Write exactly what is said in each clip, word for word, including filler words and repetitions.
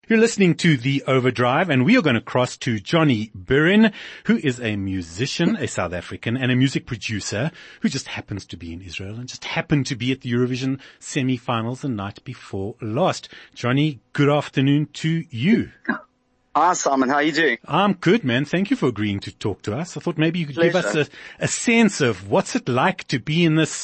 You're listening to The Overdrive, and we are going to cross to Johnny Burin, who is a musician, a South African, and a music producer who just happens to be in Israel and just happened to be at the Eurovision semi-finals the night before last. Johnny, good afternoon to you. Hi, Simon. How are you doing? I'm good, man. Thank you for agreeing to talk to us. I thought maybe you could Pleasure. give us a, a sense of what's it like to be in this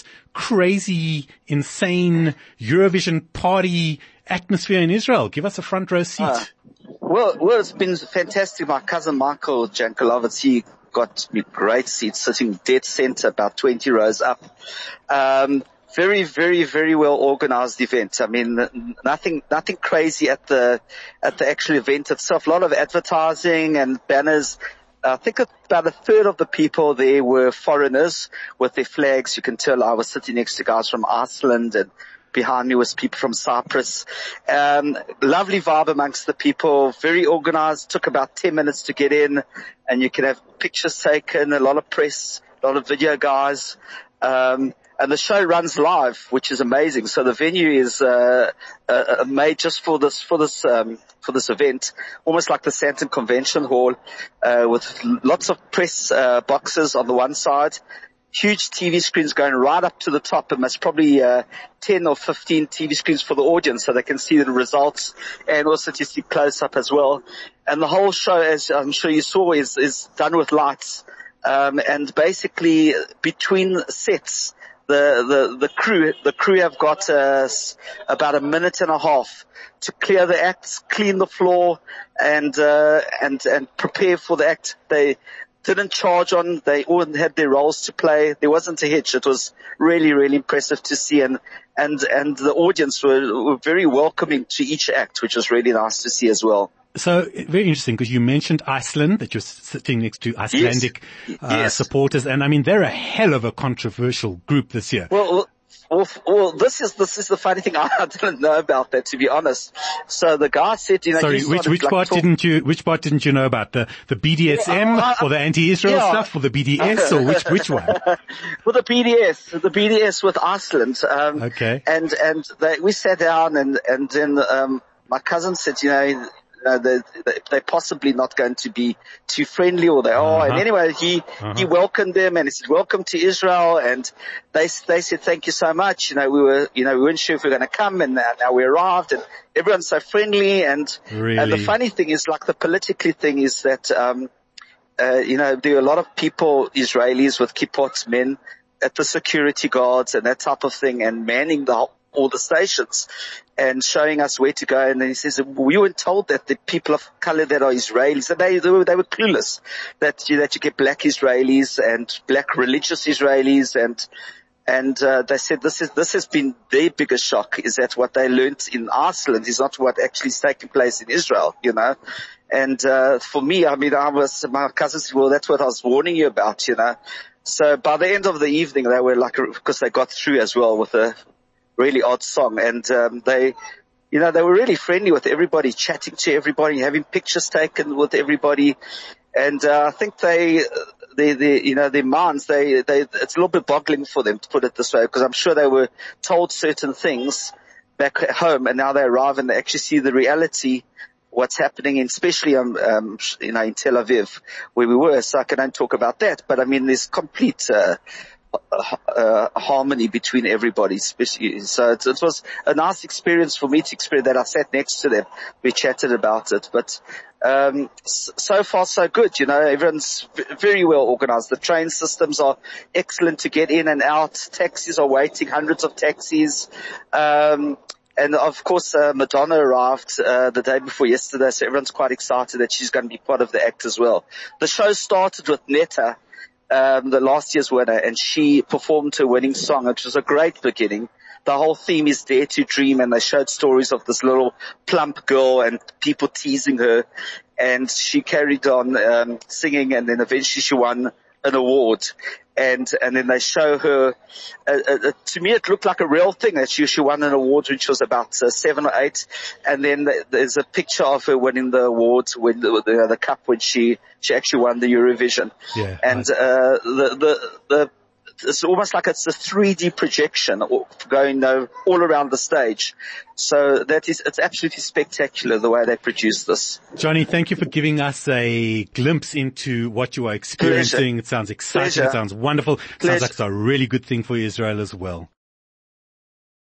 crazy, insane Eurovision party atmosphere in Israel. Give us a front row seat. Uh, well, well, it's been fantastic. My cousin Michael Jankelovitz, he got me great seats, sitting dead center, about twenty rows up. Um, very, very, very well organized event. I mean, nothing, nothing crazy at the, at the actual event itself. A lot of advertising and banners. I think about a third of the people there were foreigners with their flags. You can tell I was sitting next to guys from Iceland, and behind me was people from Cyprus. Um, lovely vibe amongst the people, very organized. Took about ten minutes to get in, and you can have pictures taken, a lot of press, a lot of video guys. Um, and the show runs live, which is amazing. So the venue is, uh, uh made just for this, for this, um, for this event, almost like the Sandton Convention Hall, uh, with lots of press, uh, boxes on the one side. Huge T V screens going right up to the top, and there's probably uh, ten or fifteen T V screens for the audience so they can see the results and also to see close up as well. And the whole show, as I'm sure you saw, is, is done with lights. Um, and basically between sets, the, the, the crew, the crew have got uh, about a minute and a half to clear the acts, clean the floor, and, uh, and, and prepare for the act. They, didn't charge on, they all had their roles to play. There wasn't a hitch. It was really, really impressive to see, and, and, and the audience were, were very welcoming to each act, which was really nice to see as well. So, very interesting, because you mentioned Iceland, that you're sitting next to Icelandic yes. Uh, yes. supporters, and I mean, they're a hell of a controversial group this year. Well, well Well, well, this is this is the funny thing. I didn't know about that, to be honest. So the guy said, you know, sorry, which which like part talk- didn't you which part didn't you know about, the the B D S M yeah, I, I, or the anti-Israel yeah. stuff, or the B D S, or which which one? Well, the B D S, the B D S with Iceland. Um, okay. And and they, we sat down, and and then um, my cousin said, you know. Uh, they, they're possibly not going to be too friendly, or they are. Uh-huh. And anyway, he, uh-huh. he welcomed them, and he said, welcome to Israel. And they, they said, thank you so much. You know, we were, you know, we weren't sure if we were going to come, and now, now we arrived, and everyone's so friendly. And, really? and the funny thing is, like, the politically thing is that, um, uh, you know, there are a lot of people, Israelis with kippot, men at the security guards and that type of thing, and manning the all the stations and showing us where to go. And then he says, we weren't told that the people of color that are Israelis, that they, they were, they were clueless that you, that you get black Israelis and black religious Israelis. And, and, uh, they said this is, this has been their biggest shock, is that what they learned in Iceland is not what actually is taking place in Israel, you know. And, uh, for me, I mean, I was, my cousin said, well, that's what I was warning you about, you know. So by the end of the evening, they were like, because they got through as well with a really odd song, and um, they, you know, they were really friendly with everybody, chatting to everybody, having pictures taken with everybody, and uh, I think they, they, they, you know, their minds, they, they, it's a little bit boggling for them, to put it this way, because I'm sure they were told certain things back at home, and now they arrive and they actually see the reality, what's happening, in, especially um, um, you know, in Tel Aviv, where we were. So I can don't talk about that, but I mean, there's complete. Uh, Uh, harmony between everybody, especially. So it, it was a nice experience for me to experience that. I sat next to them. We chatted about it, but, um, so far so good. You know, everyone's v- very well organized. The train systems are excellent to get in and out. Taxis are waiting, hundreds of taxis. Um, and of course, uh, Madonna arrived, uh, the day before yesterday. So everyone's quite excited that she's going to be part of the act as well. The show started with Netta, Um, the last year's winner, and she performed her winning song, which was a great beginning. The whole theme is Dare to Dream, and they showed stories of this little plump girl and people teasing her, and she carried on um, singing, and then eventually she won an award. And, and then they show her, uh, uh, to me it looked like a real thing that she, she won an award, which was about uh, seven or eight. And then there's a picture of her winning the award, with the, the, the cup, when she, she actually won the Eurovision. Yeah, and, right. uh, the, the, the, it's almost like it's a three D projection going uh, all around the stage. So that is, it's absolutely spectacular the way they produce this. Johnny, thank you for giving us a glimpse into what you are experiencing. Pleasure. It sounds exciting. Pleasure. It sounds wonderful. It sounds like it's a really good thing for Israel as well.